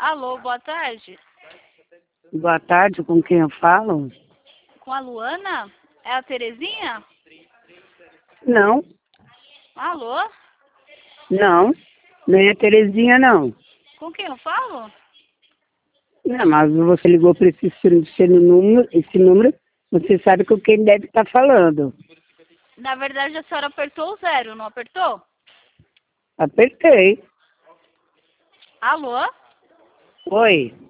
Alô, boa tarde. Boa tarde, com quem eu falo? Com a Luana? É a Terezinha? Não, Alô? não, não é a Terezinha, não. Com quem eu falo? Não, mas você ligou para esse número, você sabe com quem deve estar falando. Na verdade, a senhora apertou o 0, não apertou? Apertei. Alô? Oi.